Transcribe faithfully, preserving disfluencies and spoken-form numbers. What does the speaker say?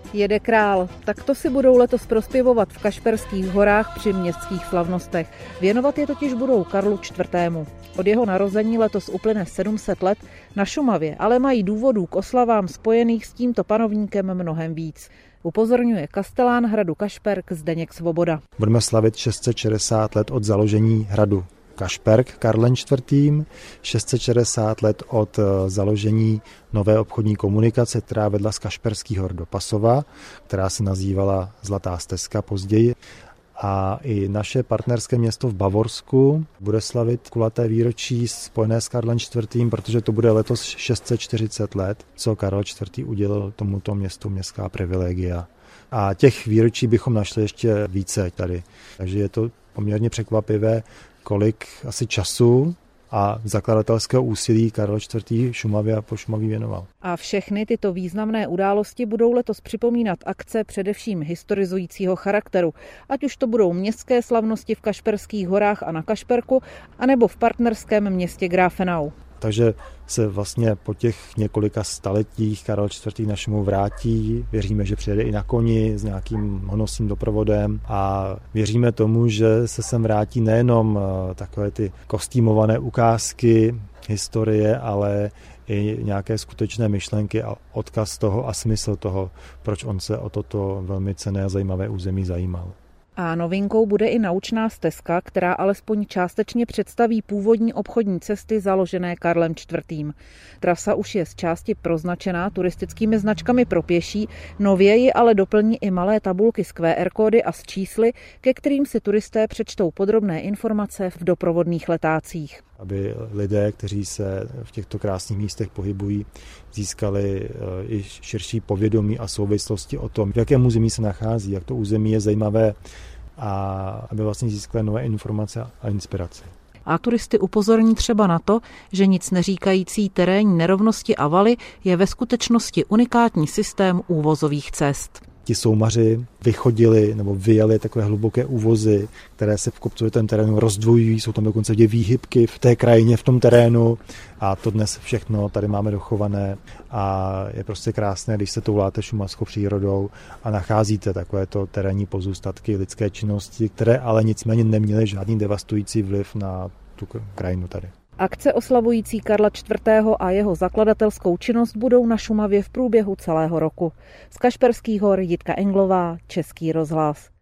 Jede král. Tak to si budou letos prospěvovat v Kašperských horách při městských slavnostech. Věnovat je totiž budou Karlu čtvrtému. Od jeho narození letos uplyne sedm set let, na Šumavě ale mají důvodů k oslavám spojených s tímto panovníkem mnohem víc. Upozorňuje kastelán hradu Kašperk Zdeněk Svoboda. Budeme slavit šest set šedesát let od založení hradu Kašperk Karlem čtvrtým, šest set šedesát let od založení nové obchodní komunikace, která vedla z Kašperských hor do Pasova, která se nazývala Zlatá stezka později. A i naše partnerské město v Bavorsku bude slavit kulaté výročí spojené s Karlem čtvrtým, protože to bude letos šest set čtyřicet let, co Karel čtvrtý udělil tomuto městu městská privilegia. A těch výročí bychom našli ještě více tady. Takže je to poměrně překvapivé, kolik asi času a zakladatelského úsilí Karel čtvrtý Šumavě a Pošumaví věnoval. A všechny tyto významné události budou letos připomínat akce především historizujícího charakteru, ať už to budou městské slavnosti v Kašperských horách a na Kašperku, anebo v partnerském městě Grafenau. Takže se vlastně po těch několika staletích Karel čtvrtý našemu vrátí. Věříme, že přijede i na koni s nějakým honosným doprovodem a věříme tomu, že se sem vrátí nejenom takové ty kostýmované ukázky historie, ale i nějaké skutečné myšlenky a odkaz toho a smysl toho, proč on se o toto velmi cenné a zajímavé území zajímal. A novinkou bude i naučná stezka, která alespoň částečně představí původní obchodní cesty založené Karlem čtvrtým. Trasa už je z části proznačená turistickými značkami pro pěší, nově ji ale doplní i malé tabulky s Q R kódy a s čísly, ke kterým si turisté přečtou podrobné informace v doprovodných letácích. Aby lidé, kteří se v těchto krásných místech pohybují, získali i širší povědomí a souvislosti o tom, v jakém území se nachází, jak to území je zajímavé a aby vlastně získali nové informace a inspirace. A turisty upozorní třeba na to, že nic neříkající terénní nerovnosti a valy je ve skutečnosti unikátní systém úvozových cest. Ti soumaři vychodili nebo vyjeli takové hluboké úvozy, které se v kopcovitém terénu rozdvojují, jsou tam dokonce výhybky v té krajině, v tom terénu a to dnes všechno tady máme dochované a je prostě krásné, když se touláte šumavskou přírodou a nacházíte takovéto terénní pozůstatky lidské činnosti, které ale nicméně neměly žádný devastující vliv na tu krajinu tady. Akce oslavující Karla čtvrtého a jeho zakladatelskou činnost budou na Šumavě v průběhu celého roku. Z Kašperských hor Jitka Englová, Český rozhlas.